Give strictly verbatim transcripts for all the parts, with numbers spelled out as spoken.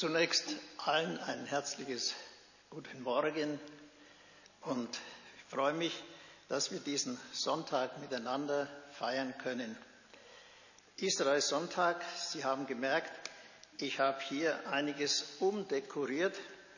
Zunächst allen ein herzliches Guten Morgen und ich freue mich, dass wir diesen Sonntag miteinander feiern können. Israel-Sonntag, Sie haben gemerkt, ich habe hier einiges umdekoriert.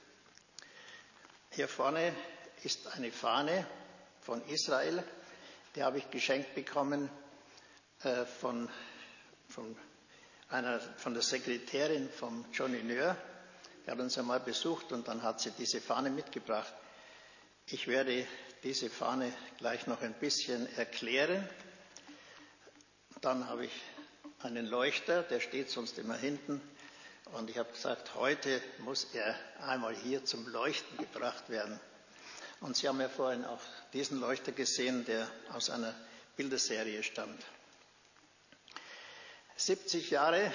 Hier vorne ist eine Fahne von Israel, die habe ich geschenkt bekommen äh, von, von Einer, von der Sekretärin von Johnny Nöhr. Er hat uns einmal besucht und dann hat sie diese Fahne mitgebracht. Ich werde diese Fahne gleich noch ein bisschen erklären. Dann habe ich einen Leuchter, der steht sonst immer hinten. Und ich habe gesagt, heute muss er einmal hier zum Leuchten gebracht werden. Und Sie haben ja vorhin auch diesen Leuchter gesehen, der aus einer Bilderserie stammt. siebzig Jahre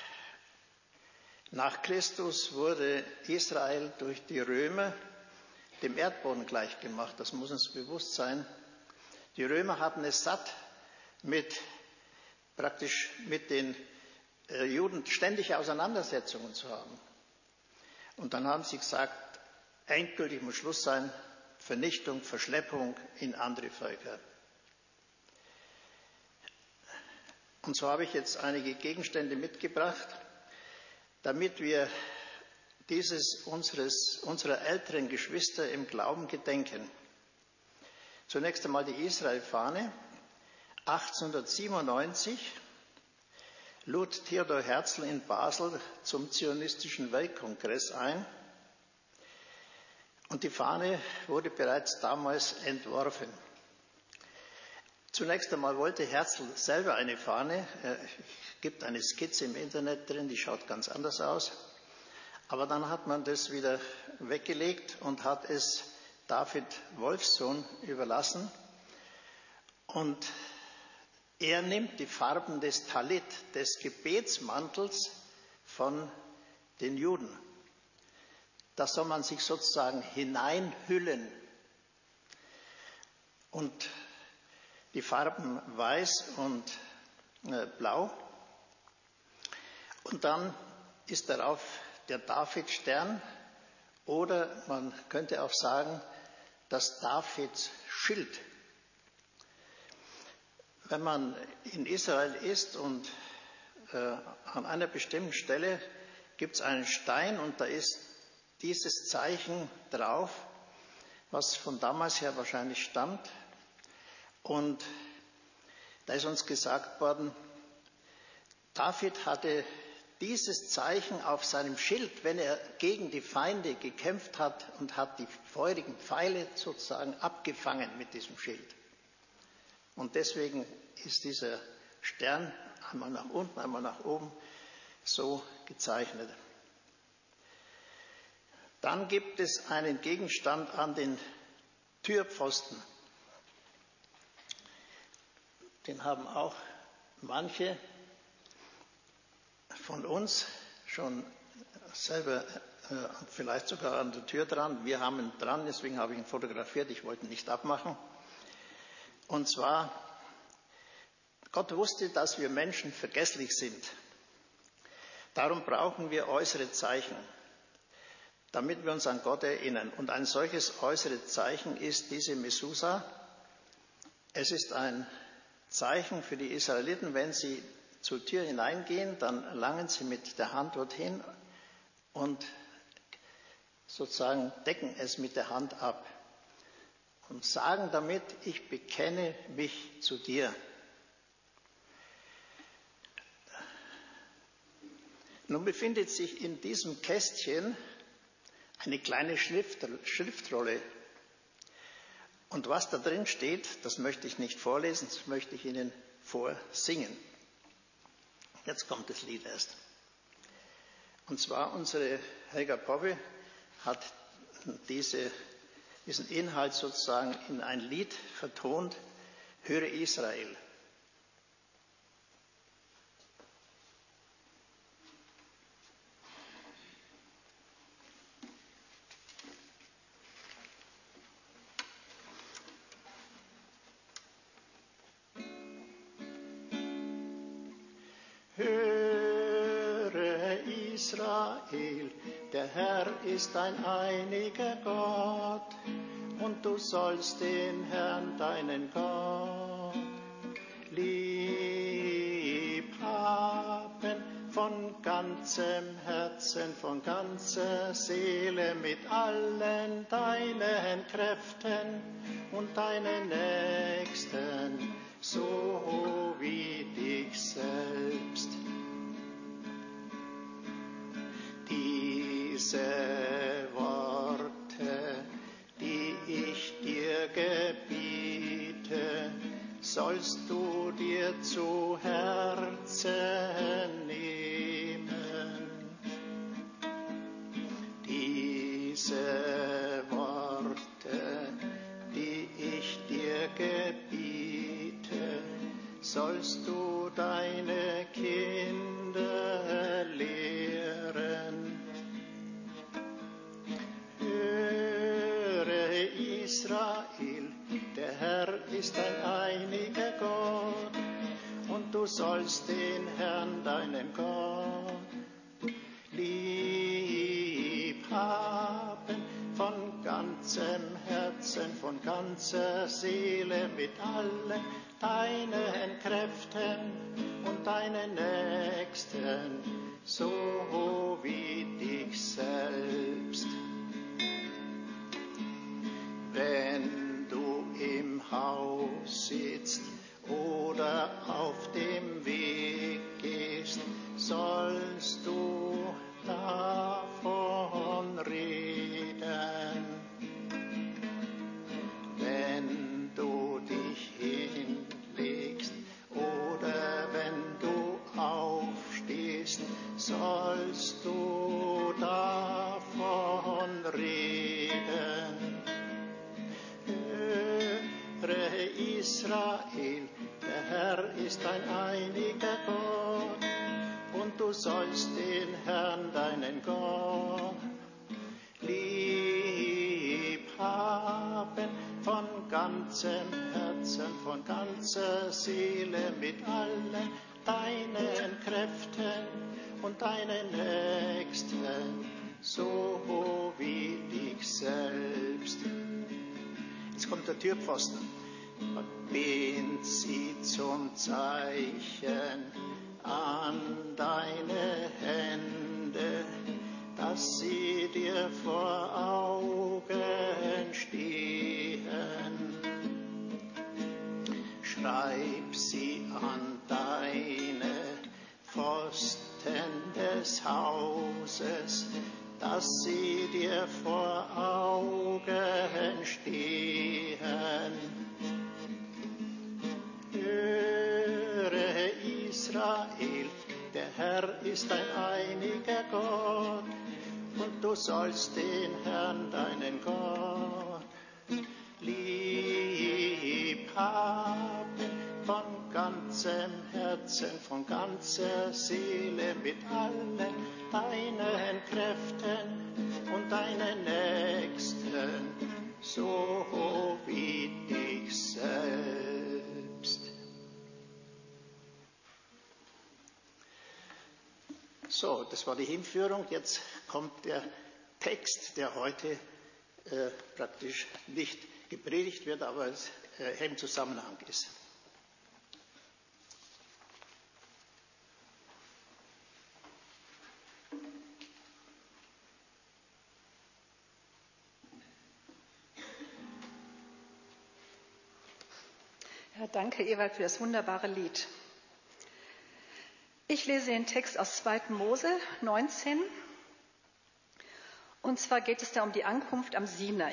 nach Christus wurde Israel durch die Römer dem Erdboden gleichgemacht. Das muss uns bewusst sein. Die Römer hatten es satt, mit praktisch mit den äh, Juden ständige Auseinandersetzungen zu haben. Und dann haben sie gesagt, endgültig muss Schluss sein, Vernichtung, Verschleppung in andere Völker. Und so habe ich jetzt einige Gegenstände mitgebracht, damit wir dieses unseres, unserer älteren Geschwister im Glauben gedenken. Zunächst einmal die Israel-Fahne. achtzehnhundertsiebenundneunzig lud Theodor Herzl in Basel zum Zionistischen Weltkongress ein. Und die Fahne wurde bereits damals entworfen. Zunächst einmal wollte Herzl selber eine Fahne. Es gibt eine Skizze im Internet drin, die schaut ganz anders aus. Aber dann hat man das wieder weggelegt und hat es David Wolfsohn überlassen. Und er nimmt die Farben des Talit, des Gebetsmantels von den Juden. Da soll man sich sozusagen hineinhüllen. Und die Farben weiß und äh, blau. Und dann ist darauf der Davidstern oder man könnte auch sagen, das Davids Schild. Wenn man in Israel ist und äh, an einer bestimmten Stelle gibt es einen Stein und da ist dieses Zeichen drauf, was von damals her wahrscheinlich stammt. Und da ist uns gesagt worden, David hatte dieses Zeichen auf seinem Schild, wenn er gegen die Feinde gekämpft hat und hat die feurigen Pfeile sozusagen abgefangen mit diesem Schild. Und deswegen ist dieser Stern einmal nach unten, einmal nach oben so gezeichnet. Dann gibt es einen Gegenstand an den Türpfosten. Den haben auch manche von uns schon selber, äh, vielleicht sogar an der Tür dran. Wir haben ihn dran, deswegen habe ich ihn fotografiert. Ich wollte ihn nicht abmachen. Und zwar, Gott wusste, dass wir Menschen vergesslich sind. Darum brauchen wir äußere Zeichen, damit wir uns an Gott erinnern. Und ein solches äußere Zeichen ist diese Mesusa. Es ist ein Zeichen für die Israeliten, wenn sie zur Tür hineingehen, dann langen sie mit der Hand dorthin und sozusagen decken es mit der Hand ab und sagen damit, ich bekenne mich zu dir. Nun befindet sich in diesem Kästchen eine kleine Schrift, Schriftrolle. Und was da drin steht, das möchte ich nicht vorlesen, das möchte ich Ihnen vorsingen. Jetzt kommt das Lied erst. Und zwar unsere Helga Poppe hat diese, diesen Inhalt sozusagen in ein Lied vertont, Höre Israel. Höre Israel, der Herr ist ein einiger Gott, und du sollst den Herrn, deinen Gott, lieb haben von ganzem Herzen, von ganzer Seele, mit allen deinen Kräften und deinen Nächsten, so wie dich selbst. Diese Worte, die ich dir gebiete, sollst du dir zu Herzen nehmen. Diese Worte, die ich dir gebiete, sollst du deine Kinder lehren. Höre, Israel, der Herr ist ein einiger Gott, und du sollst den Herrn, deinen Gott, lieb haben von ganzem Herzen, von ganzer Seele, mit allen deinen Kräften und deinen Nächsten, so wie dich selbst. Wenn du im Haus sitzt oder auf dem Weg gehst, sollst du davon reden. Wenn du dich hinlegst oder wenn du aufstehst, sollst du davon reden. Höre, Israel, der Herr ist ein einiger Gott, und du sollst den Herrn, deinen Gott, lieb haben von ganzem Herzen, von ganzer Seele, mit allen deinen Kräften und deinen Nächsten, so wie dich selbst. Jetzt kommt der Türpfosten. Bind sie zum Zeichen an deine Hände, dass sie dir vor Augen stehen. Schreib sie an deine Pfosten des Hauses, dass sie dir vor Augen stehen. Höre, Israel, der Herr ist ein einiger Gott, und du sollst den Herrn, deinen Gott, lieb haben von ganzem Herzen, von ganzer Seele, mit allen deinen Kräften und deinen Nächsten, so wie dich selbst. So, das war die Hinführung. Jetzt kommt der Text, der heute äh, praktisch nicht gepredigt wird, aber es äh, im Zusammenhang ist. Ja, danke, Ewald, für das wunderbare Lied. Ich lese den Text aus zweiten Mose neunzehn. Und zwar geht es da um die Ankunft am Sinai.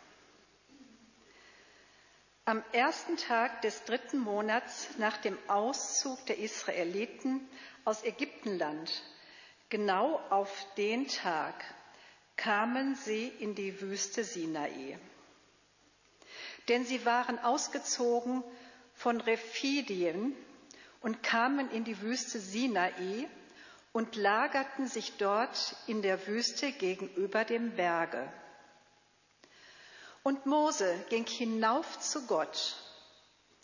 Am ersten Tag des dritten Monats nach dem Auszug der Israeliten aus Ägyptenland, genau auf den Tag, kamen sie in die Wüste Sinai. Denn sie waren ausgezogen von Rephidien und kamen in die Wüste Sinai und lagerten sich dort in der Wüste gegenüber dem Berge. Und Mose ging hinauf zu Gott,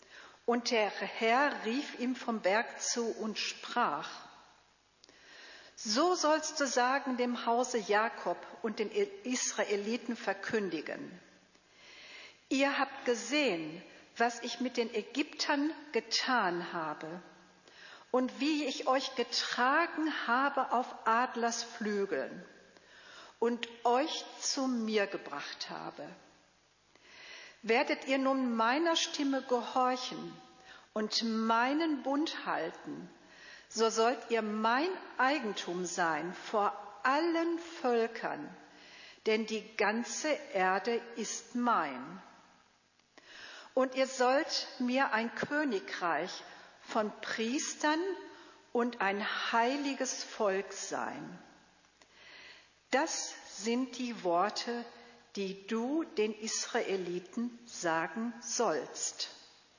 und der Herr rief ihm vom Berg zu und sprach: So sollst du sagen dem Hause Jakob und den Israeliten verkündigen: Ihr habt gesehen, was ich mit den Ägyptern getan habe und wie ich euch getragen habe auf Adlers Flügeln und euch zu mir gebracht habe. Werdet ihr nun meiner Stimme gehorchen und meinen Bund halten, so sollt ihr mein Eigentum sein vor allen Völkern, denn die ganze Erde ist mein. Und ihr sollt mir ein Königreich von Priestern und ein heiliges Volk sein. Das sind die Worte, die du den Israeliten sagen sollst.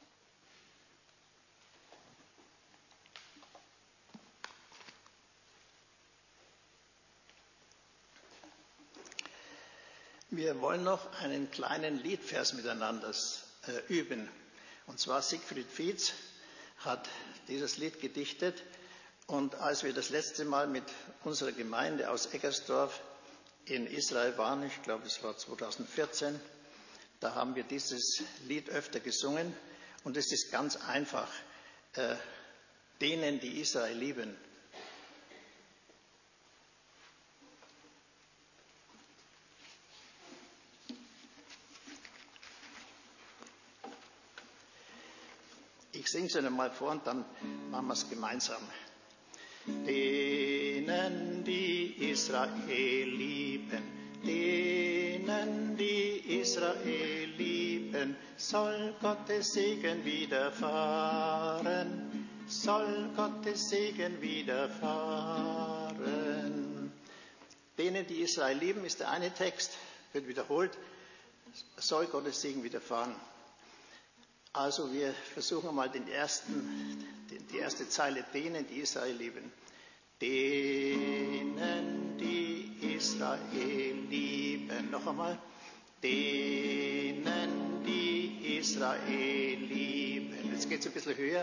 Wir wollen noch einen kleinen Liedvers miteinander äh, üben. Und zwar Siegfried Fietz hat dieses Lied gedichtet. Und als wir das letzte Mal mit unserer Gemeinde aus Eggersdorf in Israel waren, ich glaube es war zweitausendvierzehn, da haben wir dieses Lied öfter gesungen. Und es ist ganz einfach, äh, denen, die Israel lieben. Ich singe es Ihnen mal vor und dann machen wir es gemeinsam. Denen, die Israel lieben, denen, die Israel lieben, soll Gottes Segen widerfahren, soll Gottes Segen widerfahren. Denen, die Israel lieben, ist der eine Text, wird wiederholt, soll Gottes Segen widerfahren. Also wir versuchen mal den ersten, die erste Zeile, denen, die Israel lieben. Denen, die Israel lieben. Noch einmal. Denen, die Israel lieben. Jetzt geht es ein bisschen höher.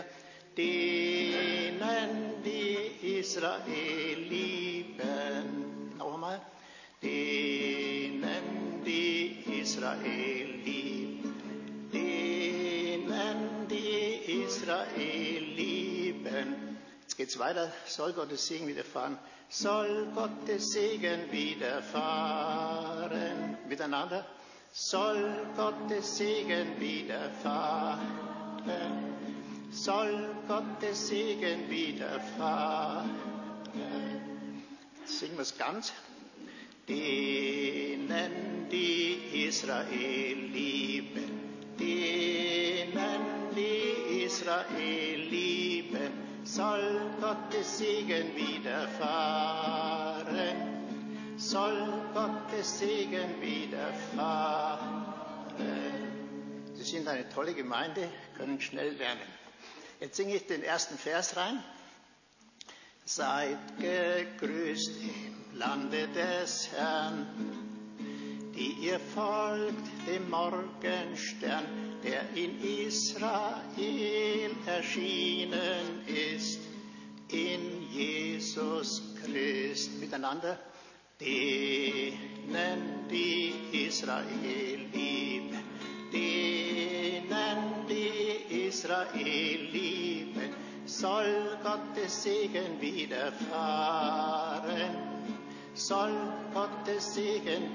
Denen, die Israel lieben. Noch einmal. Denen, die Israel lieben. Denen, die Israel lieben. Jetzt geht's weiter. Soll Gottes Segen widerfahren. Soll Gottes Segen widerfahren. Miteinander. Soll Gottes Segen widerfahren. Soll Gottes Segen widerfahren. Jetzt singen wir es ganz. Denen, die Israel lieben. Denen, die Israel lieben, soll Gottes Segen widerfahren, soll Gottes Segen widerfahren. Sie sind eine tolle Gemeinde, können schnell lernen. Jetzt singe ich den ersten Vers rein. Seid gegrüßt im Lande des Herrn, die ihr folgt dem Morgenstern, der in Israel erschienen ist, in Jesus Christ. Miteinander. Denen, die Israel lieben, denen, die Israel lieben, soll Gottes Segen widerfahren. Soll Gottes Segen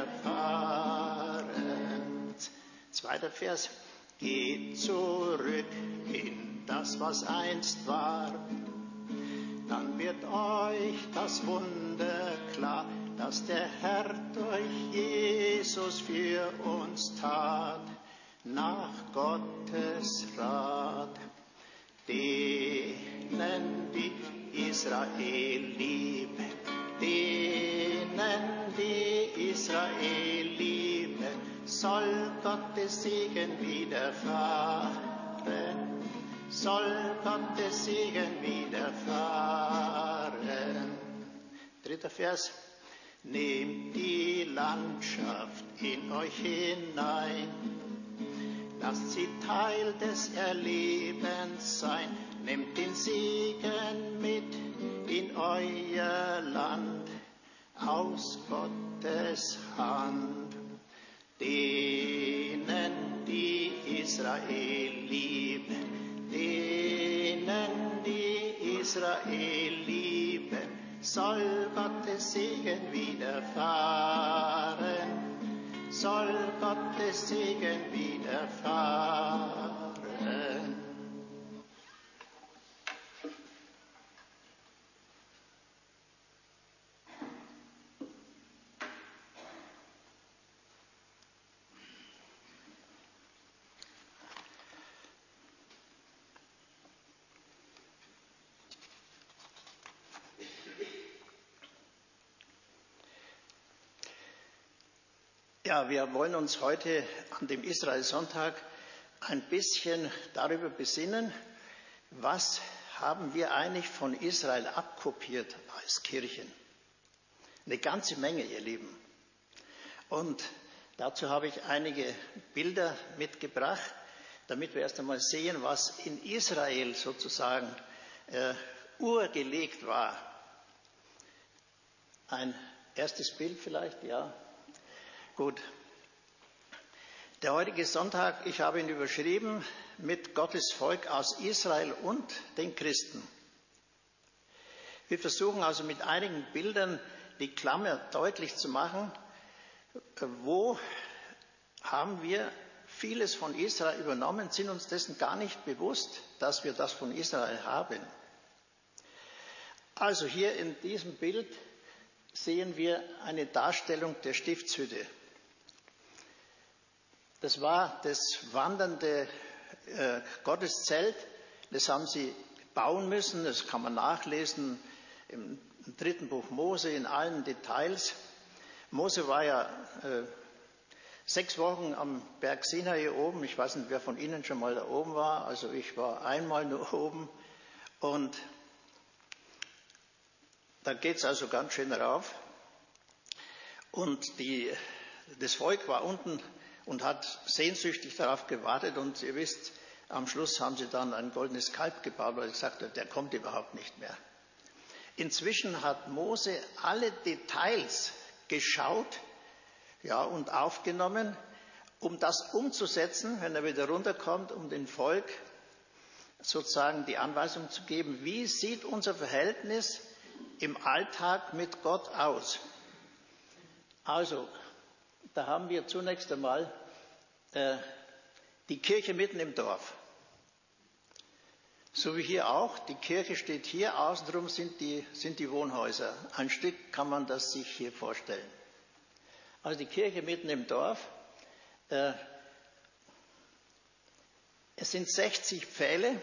widerfahren. Zweiter Vers. Geht zurück in das, was einst war. Dann wird euch das Wunder klar, dass der Herr durch Jesus für uns tat, nach Gottes Rat. Denen, die Israel lieben, denen, die Israel lieben, soll Gottes Segen widerfahren, soll Gottes Segen widerfahren. Dritter Vers. Nehmt die Landschaft in euch hinein, lasst sie Teil des Erlebens sein, nehmt den Segen mit, in euer Land aus Gottes Hand. Denen, die Israel lieben, denen, die Israel lieben, soll Gottes Segen widerfahren, soll Gottes Segen widerfahren. Ja, wir wollen uns heute an dem Israel-Sonntag ein bisschen darüber besinnen, was haben wir eigentlich von Israel abkopiert als Kirchen. Eine ganze Menge, ihr Lieben. Und dazu habe ich einige Bilder mitgebracht, damit wir erst einmal sehen, was in Israel sozusagen äh, urgelegt war. Ein erstes Bild vielleicht, ja. Gut. Der heutige Sonntag, ich habe ihn überschrieben mit Gottes Volk aus Israel und den Christen. Wir versuchen also mit einigen Bildern die Klammer deutlich zu machen, wo haben wir vieles von Israel übernommen, sind uns dessen gar nicht bewusst, dass wir das von Israel haben. Also hier in diesem Bild sehen wir eine Darstellung der Stiftshütte. Das war das wandernde äh, Gotteszelt, das haben sie bauen müssen, das kann man nachlesen im, im dritten Buch Mose in allen Details. Mose war ja äh, sechs Wochen am Berg Sinai hier oben, ich weiß nicht, wer von Ihnen schon mal da oben war, also ich war einmal nur oben und da geht es also ganz schön rauf und die, das Volk war unten und hat sehnsüchtig darauf gewartet. Und ihr wisst, am Schluss haben sie dann ein goldenes Kalb gebaut, weil sie gesagt haben, der kommt überhaupt nicht mehr. Inzwischen hat Mose alle Details geschaut, ja, und aufgenommen, um das umzusetzen, wenn er wieder runterkommt, um dem Volk sozusagen die Anweisung zu geben, wie sieht unser Verhältnis im Alltag mit Gott aus. Also, da haben wir zunächst einmal äh, die Kirche mitten im Dorf. So wie hier auch, die Kirche steht hier, außenrum sind die, sind die Wohnhäuser. Ein Stück kann man das sich hier vorstellen. Also die Kirche mitten im Dorf. Äh, es sind sechzig Pfähle,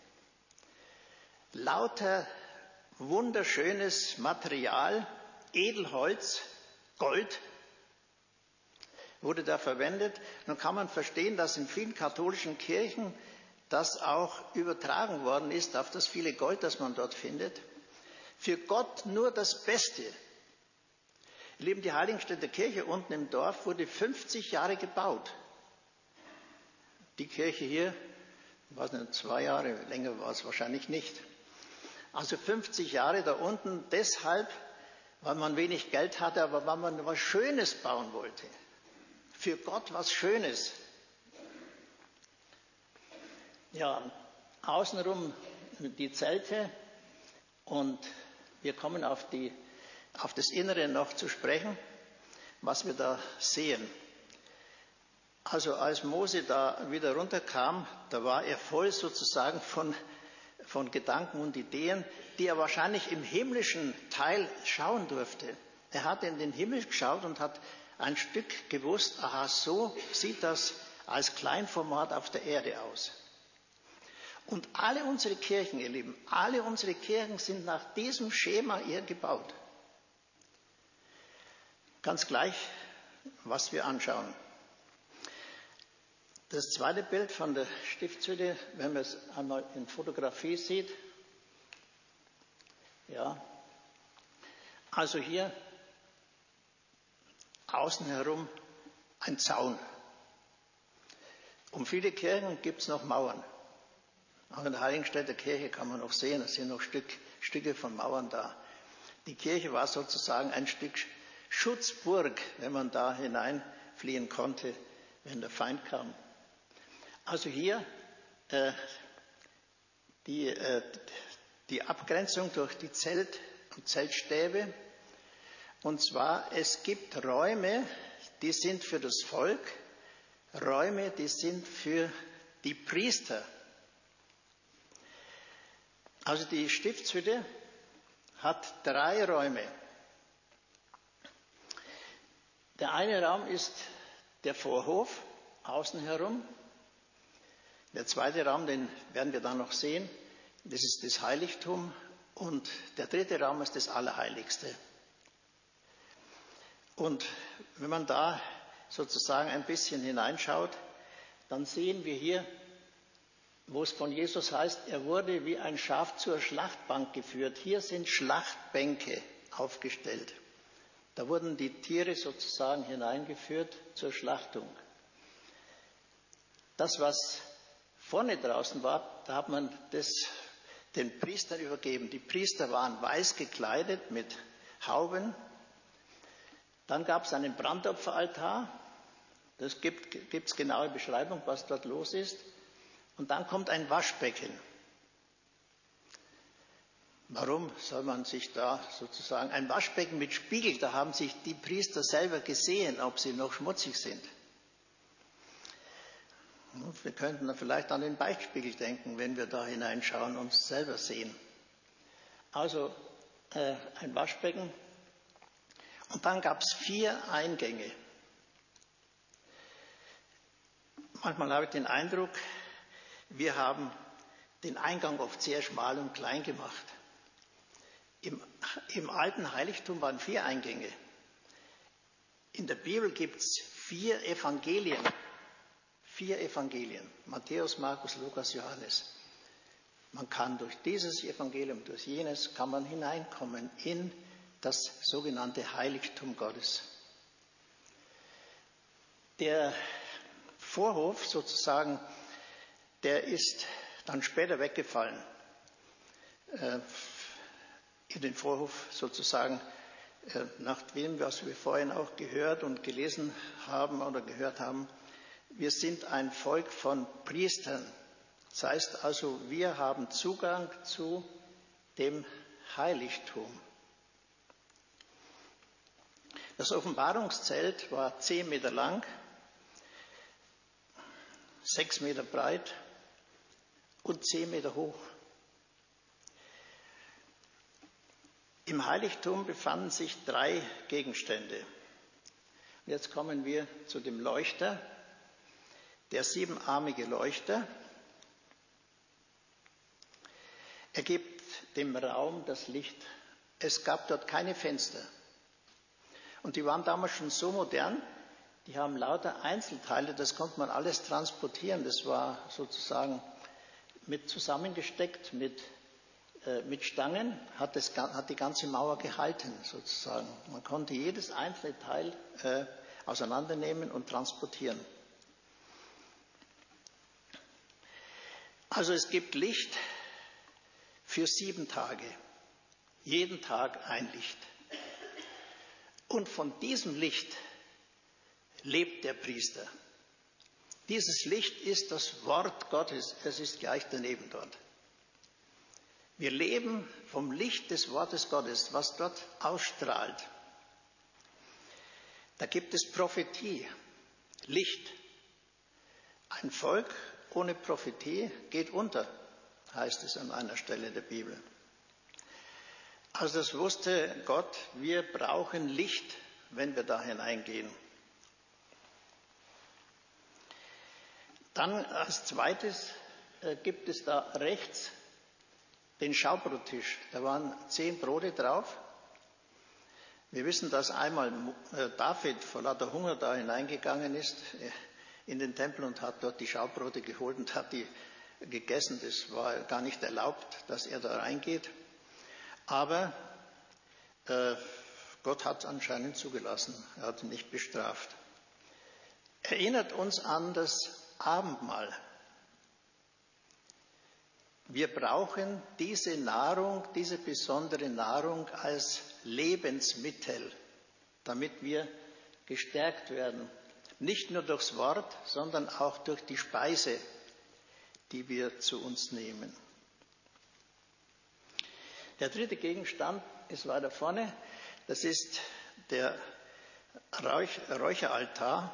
lauter wunderschönes Material, Edelholz, Gold wurde da verwendet. Nun kann man verstehen, dass in vielen katholischen Kirchen das auch übertragen worden ist auf das viele Gold, das man dort findet. Für Gott nur das Beste. Ihr Lieben, die Heiligenstädter Kirche unten im Dorf wurde fünfzig Jahre gebaut. Die Kirche hier, ich weiß nicht, zwei Jahre, länger war es wahrscheinlich nicht. Also fünfzig Jahre da unten, deshalb, weil man wenig Geld hatte, aber weil man was Schönes bauen wollte. Für Gott was Schönes. Ja, außenrum die Zelte und wir kommen auf, die, auf das Innere noch zu sprechen, was wir da sehen. Also als Mose da wieder runterkam, da war er voll sozusagen von, von Gedanken und Ideen, die er wahrscheinlich im himmlischen Teil schauen durfte. Er hat in den Himmel geschaut und hat ein Stück gewusst, aha, so sieht das als Kleinformat auf der Erde aus. Und alle unsere Kirchen, ihr Lieben, alle unsere Kirchen sind nach diesem Schema hier gebaut. Ganz gleich, was wir anschauen. Das zweite Bild von der Stiftshütte, wenn man es einmal in Fotografie sieht. Ja, also hier außen herum ein Zaun. Um viele Kirchen gibt es noch Mauern. Auch in der Heiligenstädter Kirche kann man noch sehen, es sind noch Stück, Stücke von Mauern da. Die Kirche war sozusagen ein Stück Schutzburg, wenn man da hineinfliehen konnte, wenn der Feind kam. Also hier äh, die, äh, die Abgrenzung durch die Zelt- und Zeltstäbe. Und zwar, es gibt Räume, die sind für das Volk, Räume, die sind für die Priester. Also die Stiftshütte hat drei Räume. Der eine Raum ist der Vorhof, außen herum. Der zweite Raum, den werden wir dann noch sehen, das ist das Heiligtum. Und der dritte Raum ist das Allerheiligste. Und wenn man da sozusagen ein bisschen hineinschaut, dann sehen wir hier, wo es von Jesus heißt, er wurde wie ein Schaf zur Schlachtbank geführt. Hier sind Schlachtbänke aufgestellt. Da wurden die Tiere sozusagen hineingeführt zur Schlachtung. Das, was vorne draußen war, da hat man das den Priestern übergeben. Die Priester waren weiß gekleidet mit Hauben. Dann gab es einen Brandopferaltar. Das gibt es genaue Beschreibung, was dort los ist. Und dann kommt ein Waschbecken. Warum soll man sich da sozusagen ein Waschbecken mit Spiegel, da haben sich die Priester selber gesehen, ob sie noch schmutzig sind. Wir könnten vielleicht an den Beichtspiegel denken, wenn wir da hineinschauen und uns selber sehen. Also äh, ein Waschbecken. Und dann gab es vier Eingänge. Manchmal habe ich den Eindruck, wir haben den Eingang oft sehr schmal und klein gemacht. Im, im alten Heiligtum waren vier Eingänge. In der Bibel gibt es vier Evangelien. Vier Evangelien. Matthäus, Markus, Lukas, Johannes. Man kann durch dieses Evangelium, durch jenes, kann man hineinkommen in das sogenannte Heiligtum Gottes. Der Vorhof sozusagen, der ist dann später weggefallen. Äh, in den Vorhof sozusagen, äh, nach dem, was wir vorhin auch gehört und gelesen haben oder gehört haben, wir sind ein Volk von Priestern. Das heißt also, wir haben Zugang zu dem Heiligtum. Das Offenbarungszelt war zehn Meter lang, sechs Meter breit und zehn Meter hoch. Im Heiligtum befanden sich drei Gegenstände. Und jetzt kommen wir zu dem Leuchter, der siebenarmige Leuchter. Er gibt dem Raum das Licht. Es gab dort keine Fenster. Und die waren damals schon so modern, die haben lauter Einzelteile, das konnte man alles transportieren. Das war sozusagen mit zusammengesteckt, mit, äh, mit Stangen, hat, das, hat die ganze Mauer gehalten sozusagen. Man konnte jedes einzelne Teil äh, auseinandernehmen und transportieren. Also es gibt Licht für sieben Tage. Jeden Tag ein Licht. Und von diesem Licht lebt der Priester. Dieses Licht ist das Wort Gottes. Es ist gleich daneben dort. Wir leben vom Licht des Wortes Gottes, was dort ausstrahlt. Da gibt es Prophetie, Licht. Ein Volk ohne Prophetie geht unter, heißt es an einer Stelle der Bibel. Also das wusste Gott, wir brauchen Licht, wenn wir da hineingehen. Dann als zweites äh, gibt es da rechts den Schaubrottisch. Da waren zehn Brote drauf. Wir wissen, dass einmal äh, David vor lauter Hunger da hineingegangen ist äh, in den Tempel und hat dort die Schaubrote geholt und hat die gegessen. Das war gar nicht erlaubt, dass er da reingeht. Aber äh, Gott hat es anscheinend zugelassen. Er hat ihn nicht bestraft. Erinnert uns an das Abendmahl. Wir brauchen diese Nahrung, diese besondere Nahrung als Lebensmittel, damit wir gestärkt werden. Nicht nur durchs Wort, sondern auch durch die Speise, die wir zu uns nehmen. Der dritte Gegenstand ist weiter vorne. Das ist der Räuch- Räucheraltar.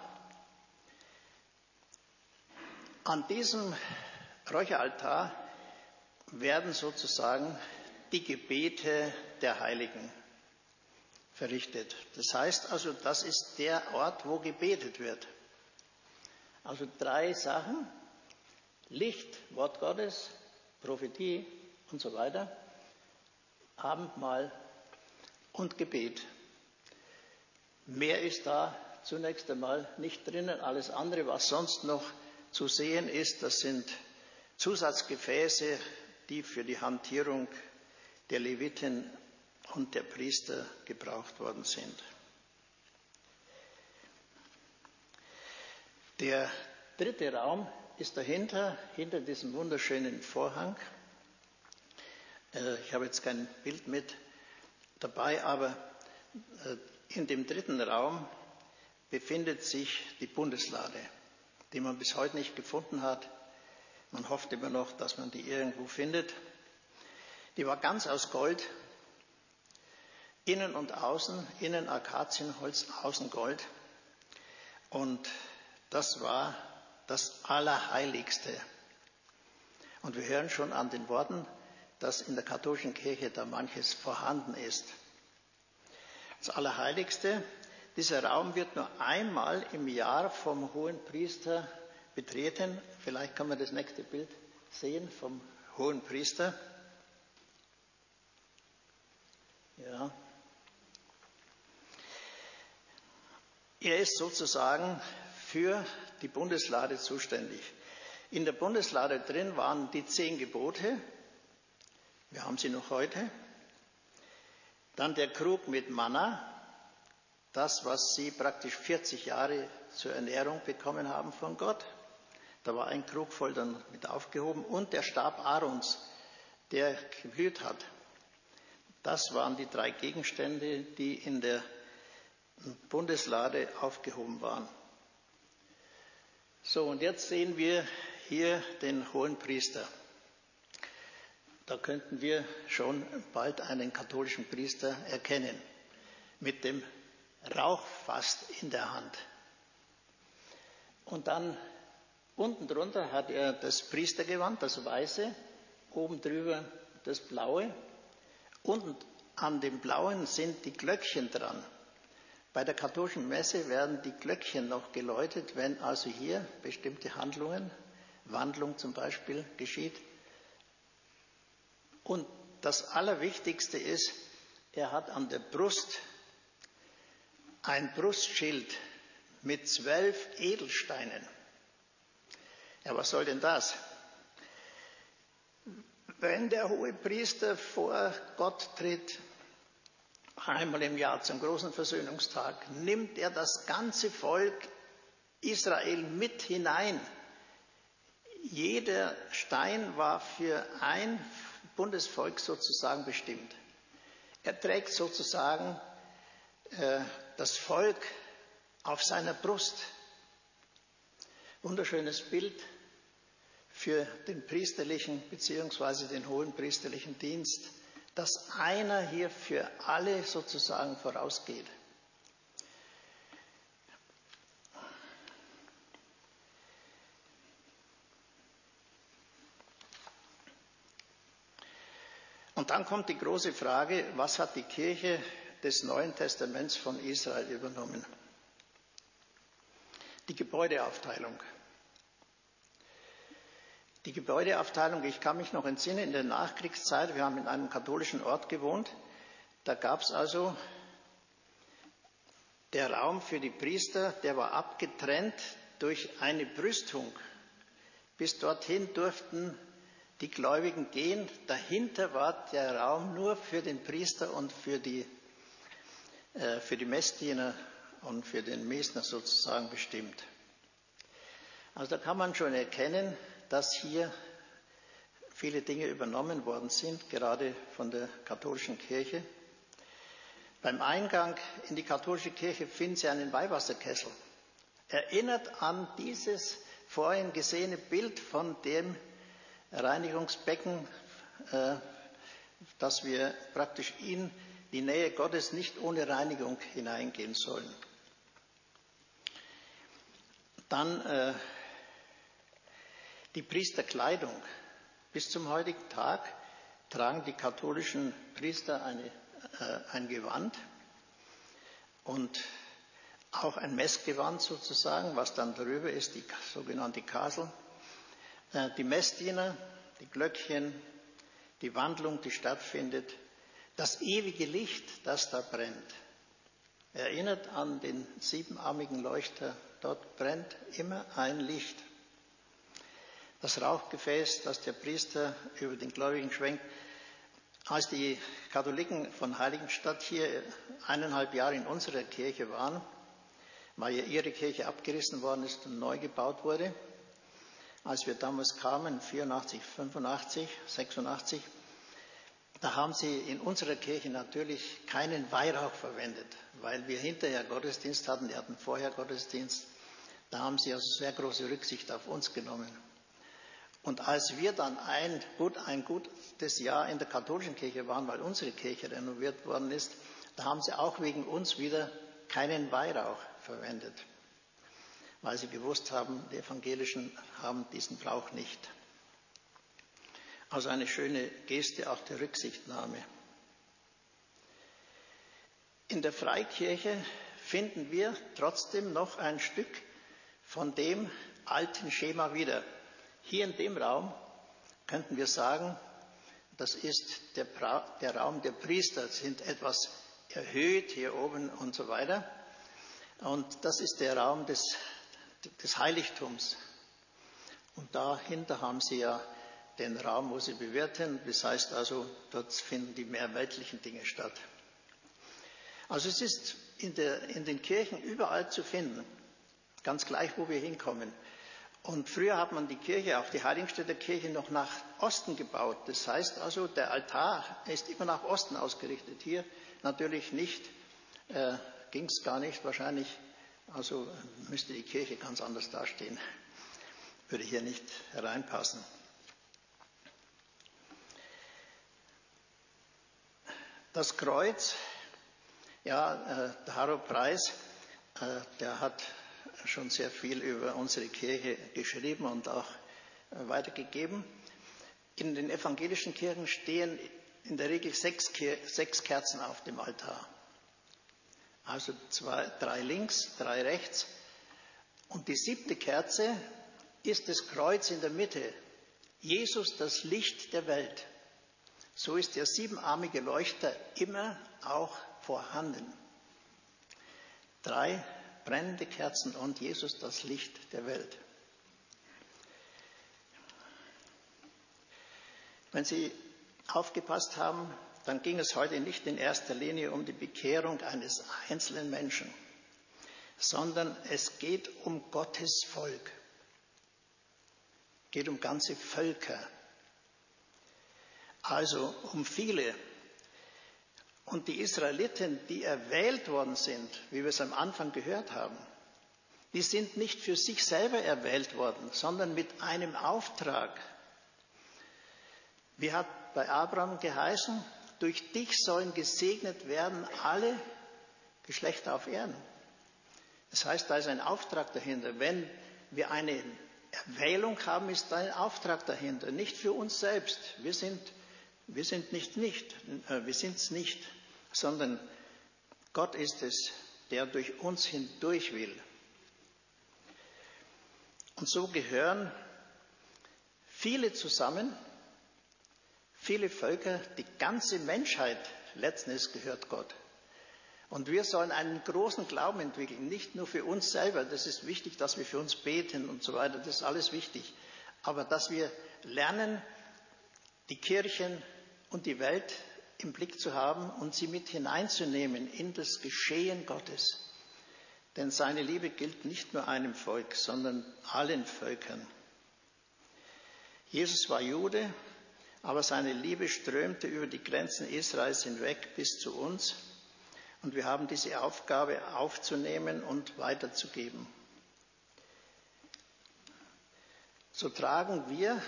An diesem Räucheraltar werden sozusagen die Gebete der Heiligen verrichtet. Das heißt also, das ist der Ort, wo gebetet wird. Also drei Sachen: Licht, Wort Gottes, Prophetie und so weiter, Abendmahl und Gebet. Mehr ist da zunächst einmal nicht drinnen. Alles andere, was sonst noch zu sehen ist, das sind Zusatzgefäße, die für die Hantierung der Leviten und der Priester gebraucht worden sind. Der dritte Raum ist dahinter, hinter diesem wunderschönen Vorhang. Ich habe jetzt kein Bild mit dabei, aber in dem dritten Raum befindet sich die Bundeslade, die man bis heute nicht gefunden hat. Man hofft immer noch, dass man die irgendwo findet. Die war ganz aus Gold, innen und außen, innen Akazienholz, außen Gold. Und das war das Allerheiligste. Und wir hören schon an den Worten, dass in der katholischen Kirche da manches vorhanden ist. Das Allerheiligste, dieser Raum wird nur einmal im Jahr vom Hohenpriester betreten. Vielleicht kann man das nächste Bild sehen vom Hohenpriester. Ja. Er ist sozusagen für die Bundeslade zuständig. In der Bundeslade drin waren die zehn Gebote. Wir haben sie noch heute. Dann der Krug mit Manna, das, was sie praktisch vierzig Jahre zur Ernährung bekommen haben von Gott. Da war ein Krug voll dann mit aufgehoben. Und der Stab Aarons, der geblüht hat. Das waren die drei Gegenstände, die in der Bundeslade aufgehoben waren. So, und jetzt sehen wir hier den Hohenpriester. Da könnten wir schon bald einen katholischen Priester erkennen, mit dem Rauchfass in der Hand. Und dann unten drunter hat er das Priestergewand, das Weiße, oben drüber das Blaue. Unten an dem Blauen sind die Glöckchen dran. Bei der katholischen Messe werden die Glöckchen noch geläutet, wenn also hier bestimmte Handlungen, Wandlung zum Beispiel, geschieht. Und das Allerwichtigste ist, er hat an der Brust ein Brustschild mit zwölf Edelsteinen. Ja, was soll denn das? Wenn der Hohepriester vor Gott tritt, einmal im Jahr zum großen Versöhnungstag, nimmt er das ganze Volk Israel mit hinein. Jeder Stein war für ein Bundesvolk sozusagen bestimmt. Er trägt sozusagen äh, das Volk auf seiner Brust. Wunderschönes Bild für den priesterlichen bzw. den hohen priesterlichen Dienst, dass einer hier für alle sozusagen vorausgeht. Und dann kommt die große Frage, was hat die Kirche des Neuen Testaments von Israel übernommen? Die Gebäudeaufteilung. Die Gebäudeaufteilung, ich kann mich noch entsinnen, in der Nachkriegszeit, wir haben in einem katholischen Ort gewohnt, da gab es also der Raum für die Priester, der war abgetrennt durch eine Brüstung. Bis dorthin durften die Gläubigen gehen. Dahinter war der Raum nur für den Priester und für die, äh, für die Messdiener und für den Mesner sozusagen bestimmt. Also da kann man schon erkennen, dass hier viele Dinge übernommen worden sind, gerade von der katholischen Kirche. Beim Eingang in die katholische Kirche finden Sie einen Weihwasserkessel. Erinnert an dieses vorhin gesehene Bild von dem Reinigungsbecken, äh, dass wir praktisch in die Nähe Gottes nicht ohne Reinigung hineingehen sollen. Dann äh, die Priesterkleidung. Bis zum heutigen Tag tragen die katholischen Priester eine, äh, ein Gewand und auch ein Messgewand sozusagen, was dann darüber ist, die sogenannte Kasel. Äh, die Messdiener, die Glöckchen, die Wandlung, die stattfindet, das ewige Licht, das da brennt, erinnert an den siebenarmigen Leuchter. Dort brennt immer ein Licht. Das Rauchgefäß, das der Priester über den Gläubigen schwenkt. Als die Katholiken von Heiligenstadt hier eineinhalb Jahre in unserer Kirche waren, weil ja ihre Kirche abgerissen worden ist und neu gebaut wurde, als wir damals kamen, vierundachtzig, fünfundachtzig, sechsundachtzig, da haben sie in unserer Kirche natürlich keinen Weihrauch verwendet, weil wir hinterher Gottesdienst hatten, die hatten vorher Gottesdienst. Da haben sie also sehr große Rücksicht auf uns genommen. Und als wir dann ein, gut, ein gutes Jahr in der katholischen Kirche waren, weil unsere Kirche renoviert worden ist, da haben sie auch wegen uns wieder keinen Weihrauch verwendet, weil sie gewusst haben, die Evangelischen haben diesen Brauch nicht. Also eine schöne Geste auch der Rücksichtnahme. In der Freikirche finden wir trotzdem noch ein Stück von dem alten Schema wieder. Hier in dem Raum könnten wir sagen, das ist der, pra- der Raum der Priester, sind etwas erhöht hier oben und so weiter. Und das ist der Raum des, des Heiligtums. Und dahinter haben sie ja den Raum, wo sie bewirten. Das heißt also, dort finden die mehr weltlichen Dinge statt. Also es ist in, der, in den Kirchen überall zu finden, ganz gleich, wo wir hinkommen. Und früher hat man die Kirche, auch die Heiligenstädter Kirche, noch nach Osten gebaut. Das heißt also, der Altar ist immer nach Osten ausgerichtet. Hier natürlich nicht, äh, ging es gar nicht wahrscheinlich. Also müsste die Kirche ganz anders dastehen. Würde hier nicht hereinpassen. Das Kreuz, ja, äh, der Harro Preis, äh, der hat schon sehr viel über unsere Kirche geschrieben und auch äh, weitergegeben. In den evangelischen Kirchen stehen in der Regel sechs, sechs Kerzen auf dem Altar. Also zwei, drei links, drei rechts. Und die siebte Kerze ist das Kreuz in der Mitte. Jesus, das Licht der Welt. So ist der siebenarmige Leuchter immer auch vorhanden. Drei brennende Kerzen und Jesus, das Licht der Welt. Wenn Sie aufgepasst haben, dann ging es heute nicht in erster Linie um die Bekehrung eines einzelnen Menschen, sondern es geht um Gottes Volk. Es geht um ganze Völker. Also um viele. Und die Israeliten, die erwählt worden sind, wie wir es am Anfang gehört haben, die sind nicht für sich selber erwählt worden, sondern mit einem Auftrag. Wie hat bei Abraham geheißen, durch dich sollen gesegnet werden alle Geschlechter auf Erden. Das heißt, da ist ein Auftrag dahinter. Wenn wir eine Erwählung haben, ist da ein Auftrag dahinter. Nicht für uns selbst. Wir sind, wir sind nicht nicht, äh, wir sind es nicht, sondern Gott ist es, der durch uns hindurch will. Und so gehören viele zusammen, viele Völker, die ganze Menschheit, letzten Endes gehört Gott. Und wir sollen einen großen Glauben entwickeln, nicht nur für uns selber. Das ist wichtig, dass wir für uns beten und so weiter. Das ist alles wichtig. Aber dass wir lernen, die Kirchen und die Welt im Blick zu haben und sie mit hineinzunehmen in das Geschehen Gottes. Denn seine Liebe gilt nicht nur einem Volk, sondern allen Völkern. Jesus war Jude, aber seine Liebe strömte über die Grenzen Israels hinweg bis zu uns und wir haben diese Aufgabe aufzunehmen und weiterzugeben. So tragen wir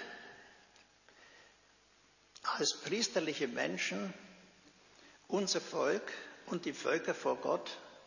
als priesterliche Menschen unser Volk und die Völker vor Gott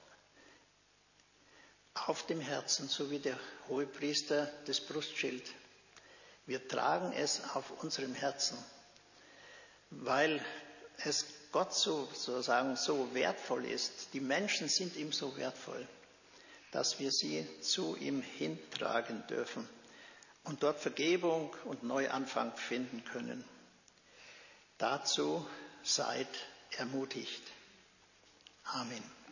auf dem Herzen, so wie der Hohepriester das Brustschild. Wir tragen es auf unserem Herzen, weil es Gott so, sozusagen so wertvoll ist. Die Menschen sind ihm so wertvoll, dass wir sie zu ihm hintragen dürfen und dort Vergebung und Neuanfang finden können. Dazu seid ermutigt. Amen.